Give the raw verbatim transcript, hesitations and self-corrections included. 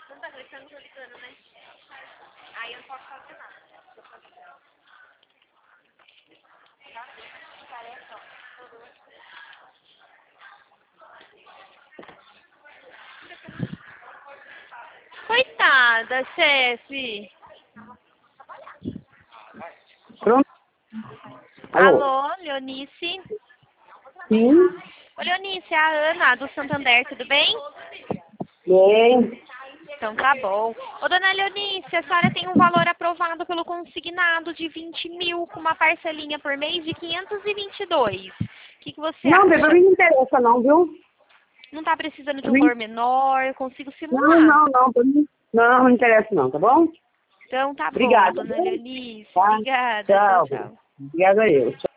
Não tá gritando, tô ligando, né? Aí eu não posso fazer nada. Coitada, chefe. Pronto? Alô? Alô, Leonice? Sim? Ô, Leonice, é a Ana, do Santander, tudo bem? Bem. Então tá bom. Ô, dona Leonice, a senhora tem um valor aprovado pelo consignado de vinte mil, com uma parcelinha por mês de quinhentos e vinte e dois. O que, que você Não, pra acha? mim não interessa não, viu? Não tá precisando de Pra um mim- valor menor? Eu consigo Não, simular. não, não. Pra mim... Não, não interessa não, tá bom? Então tá bom, Obrigada, dona viu? Leonice. Tá? Obrigada. Tchau, Tchau. tchau. Obrigada a eu. Tchau.